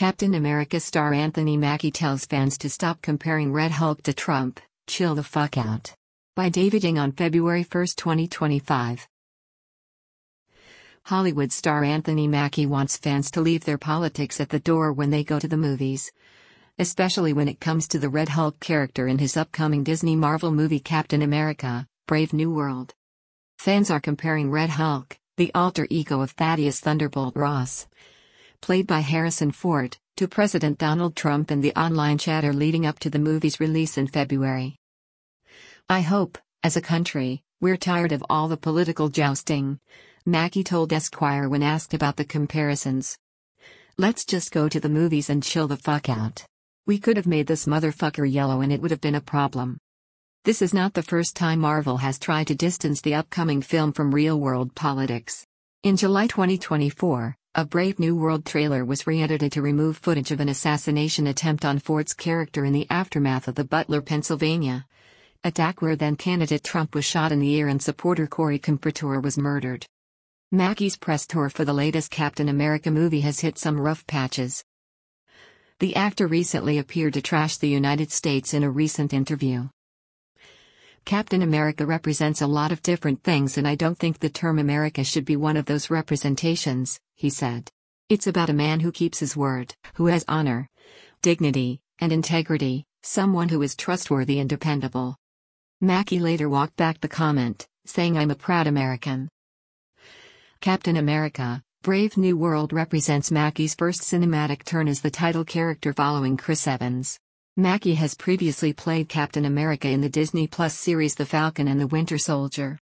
Captain America star Anthony Mackie tells fans to stop comparing Red Hulk to Trump, chill the fuck out. By David Ng on February 1, 2025. Hollywood star Anthony Mackie wants fans to leave their politics at the door when they go to the movies, especially when it comes to the Red Hulk character in his upcoming Disney Marvel movie Captain America: Brave New World. Fans are comparing Red Hulk, the alter ego of Thaddeus Thunderbolt Ross, played by Harrison Ford, to President Donald Trump in the online chatter leading up to the movie's release in February. "I hope, as a country, we're tired of all the political jousting," Mackie told Esquire when asked about the comparisons. "Let's just go to the movies and chill the fuck out. We could have made this motherfucker yellow and it would have been a problem." This is not the first time Marvel has tried to distance the upcoming film from real-world politics. In July 2024, a Brave New World trailer was re-edited to remove footage of an assassination attempt on Ford's character in the aftermath of the Butler, Pennsylvania attack, where then-candidate Trump was shot in the ear and supporter Corey Compertor was murdered. Mackie's press tour for the latest Captain America movie has hit some rough patches. The actor recently appeared to trash the United States in a recent interview. "Captain America represents a lot of different things, and I don't think the term America should be one of those representations," he said. "It's about a man who keeps his word, who has honor, dignity, and integrity, someone who is trustworthy and dependable." Mackie later walked back the comment, saying, "I'm a proud American." Captain America: Brave New World represents Mackie's first cinematic turn as the title character following Chris Evans. Mackie has previously played Captain America in the Disney Plus series The Falcon and the Winter Soldier.